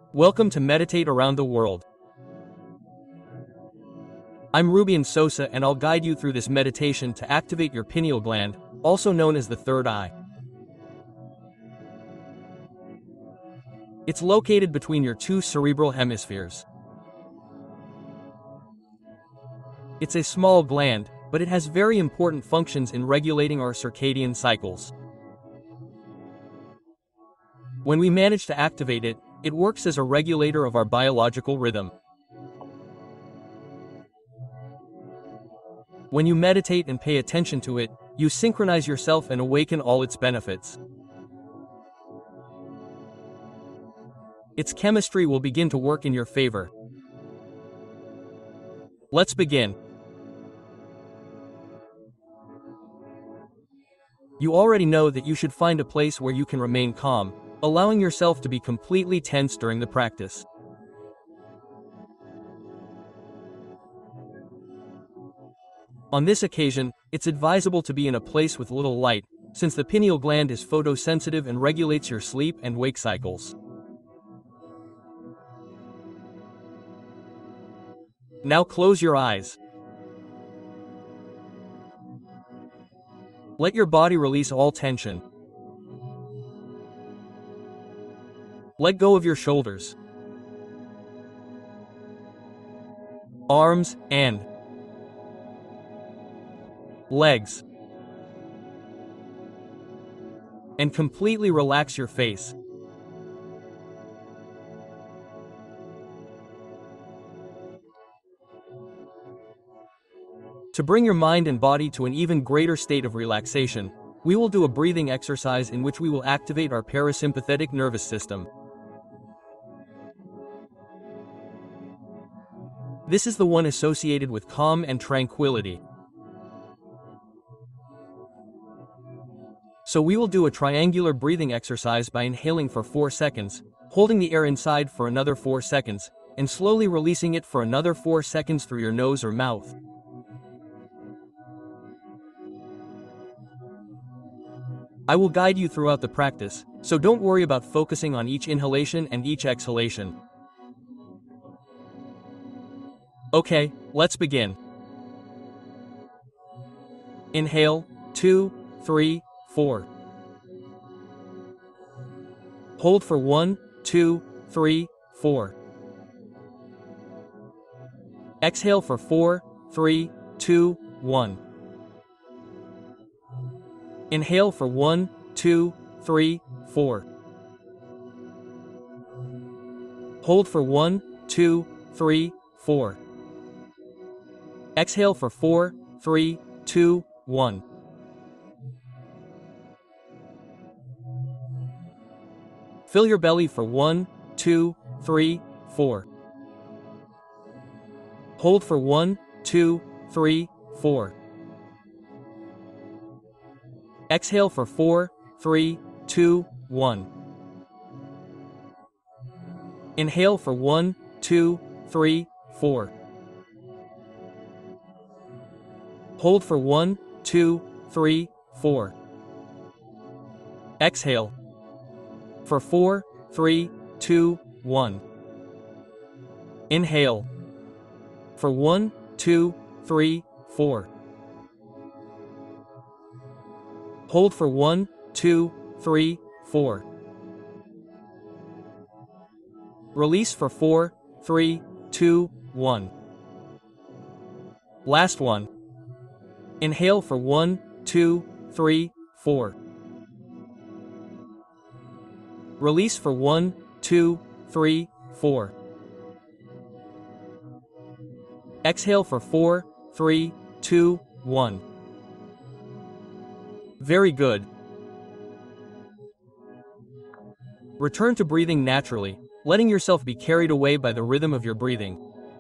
Welcome to Meditate Around the World. I'm Rubian Sosa and I'll guide you through this meditation to activate your pineal gland, also known as the third eye. It's located between your two cerebral hemispheres. It's a small gland, but it has very important functions in regulating our circadian cycles. When we manage to activate it, it works as a regulator of our biological rhythm. When you meditate and pay attention to it, you synchronize yourself and awaken all its benefits. Its chemistry will begin to work in your favor. Let's begin. You already know that you should find a place where you can remain calm, allowing yourself to be completely tense during the practice. On this occasion, it's advisable to be in a place with little light, since the pineal gland is photosensitive and regulates your sleep and wake cycles. Now close your eyes. Let your body release all tension. Let go of your shoulders, arms, and legs, and completely relax your face. To bring your mind and body to an even greater state of relaxation, we will do a breathing exercise in which we will activate our parasympathetic nervous system. This is the one associated with calm and tranquility. So we will do a triangular breathing exercise by inhaling for 4 seconds, holding the air inside for another 4 seconds, and slowly releasing it for another 4 seconds through your nose or mouth. I will guide you throughout the practice, so don't worry about focusing on each inhalation and each exhalation. Okay, let's begin. Inhale, 2, 3, 4. Hold for 1, 2, 3, 4. Exhale for 4, 3, 2, 1. Inhale for 1, 2, 3, 4. Hold for 1, 2, 3, 4. Exhale for 4, 3, 2, 1. Fill your belly for 1, 2, 3, 4. Hold for 1, 2, 3, 4. Exhale for 4, 3, 2, 1. Inhale for 1, 2, 3, 4. Hold for 1, 2, 3, 4. Exhale for 4, 3, 2, 1. Inhale for 1, 2, 3, 4. Hold for 1, 2, 3, 4. Release for 4, 3, 2, 1. Last one. Inhale for 1, 2, 3, 4. Release for 1, 2, 3, 4. Exhale for 4, 3, 2, 1. Very good. Return to breathing naturally, letting yourself be carried away by the rhythm of your breathing.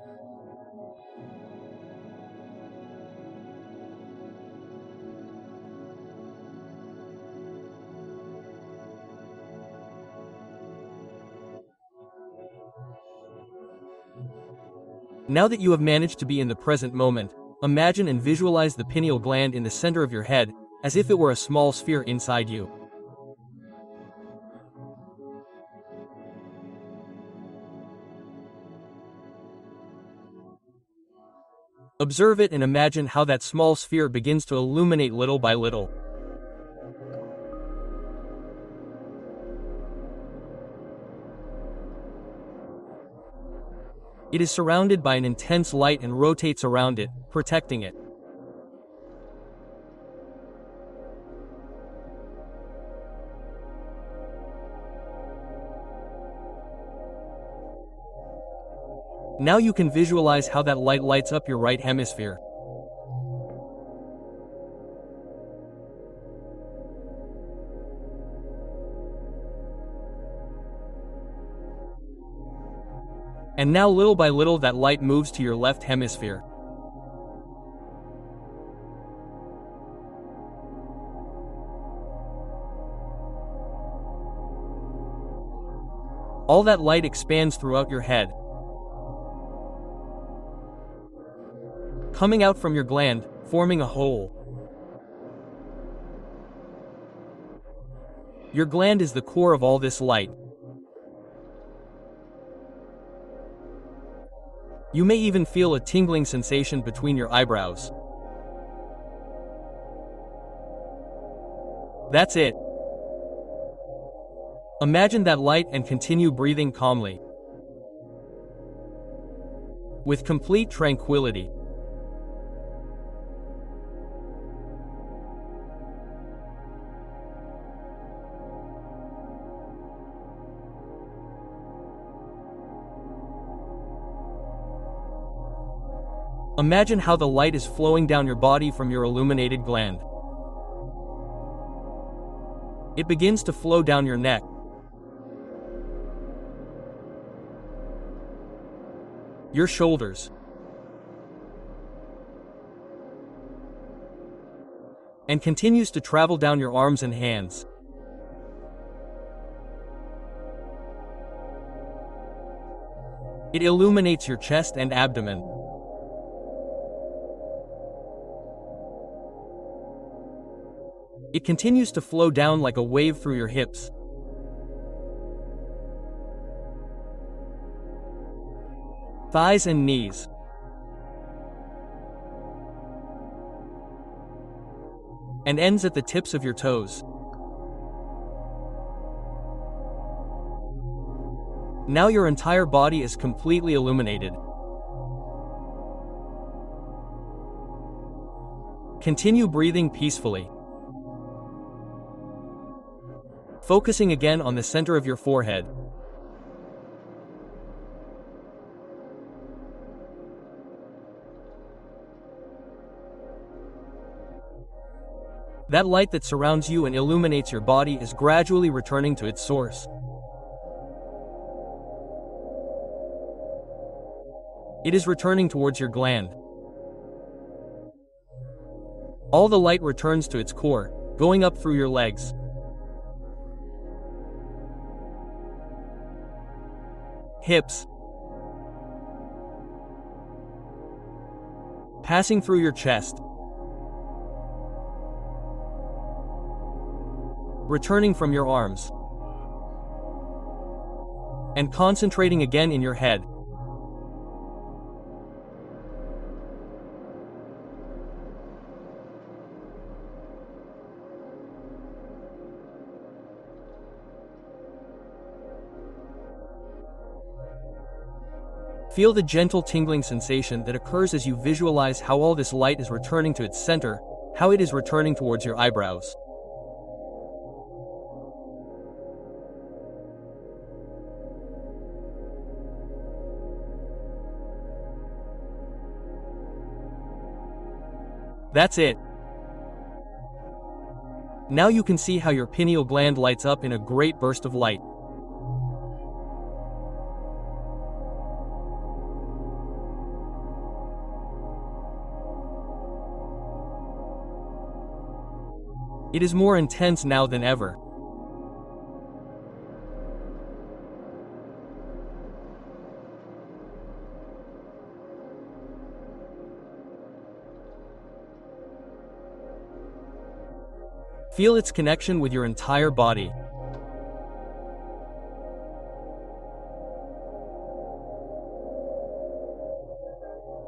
Now that you have managed to be in the present moment, imagine and visualize the pineal gland in the center of your head, as if it were a small sphere inside you. Observe it and imagine how that small sphere begins to illuminate little by little. It is surrounded by an intense light and rotates around it, protecting it. Now you can visualize how that light lights up your right hemisphere. And now little by little that light moves to your left hemisphere. All that light expands throughout your head, coming out from your gland, forming a hole. Your gland is the core of all this light. You may even feel a tingling sensation between your eyebrows. That's it. Imagine that light and continue breathing calmly, with complete tranquility. Imagine how the light is flowing down your body from your illuminated gland. It begins to flow down your neck, your shoulders, and continues to travel down your arms and hands. It illuminates your chest and abdomen. It continues to flow down like a wave through your hips, thighs and knees, and ends at the tips of your toes. Now your entire body is completely illuminated. Continue breathing peacefully, focusing again on the center of your forehead. That light that surrounds you and illuminates your body is gradually returning to its source. It is returning towards your gland. All the light returns to its core, going up through your legs, hips, passing through your chest, returning from your arms, and concentrating again in your head. Feel the gentle tingling sensation that occurs as you visualize how all this light is returning to its center, how it is returning towards your eyebrows. That's it. Now you can see how your pineal gland lights up in a great burst of light. It is more intense now than ever. Feel its connection with your entire body.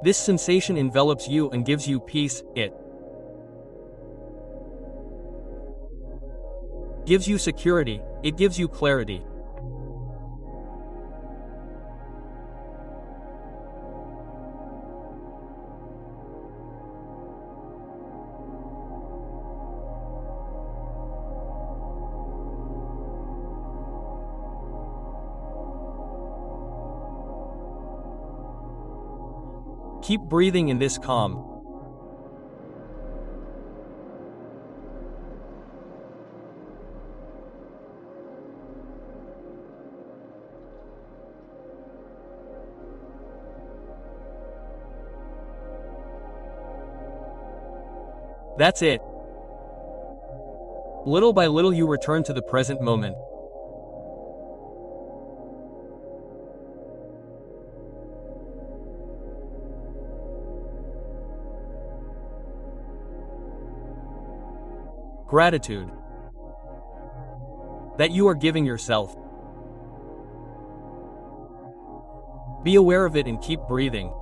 This sensation envelops you and gives you peace. It gives you security. It gives you clarity. Keep breathing in this calm. That's it. Little by little you return to the present moment. Gratitude that you are giving yourself. Be aware of it and keep breathing.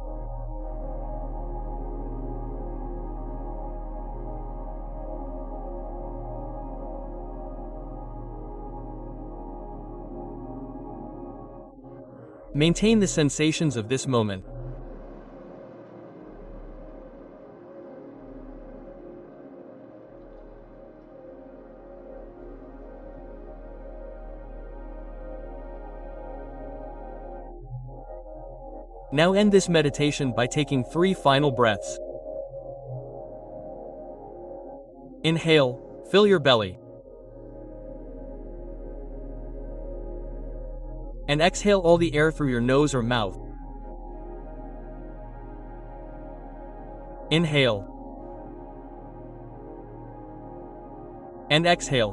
Maintain the sensations of this moment. Now end this meditation by taking 3 final breaths. Inhale, fill your belly. And exhale all the air through your nose or mouth. Inhale. And exhale.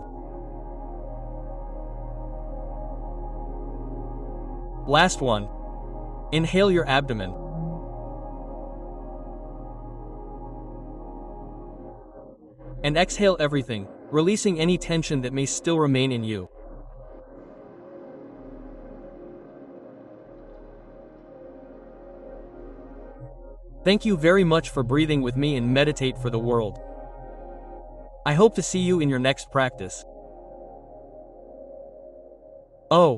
Last one. Inhale your abdomen. And exhale everything, releasing any tension that may still remain in you. Thank you very much for breathing with me and meditate for the world. I hope to see you in your next practice. Oh,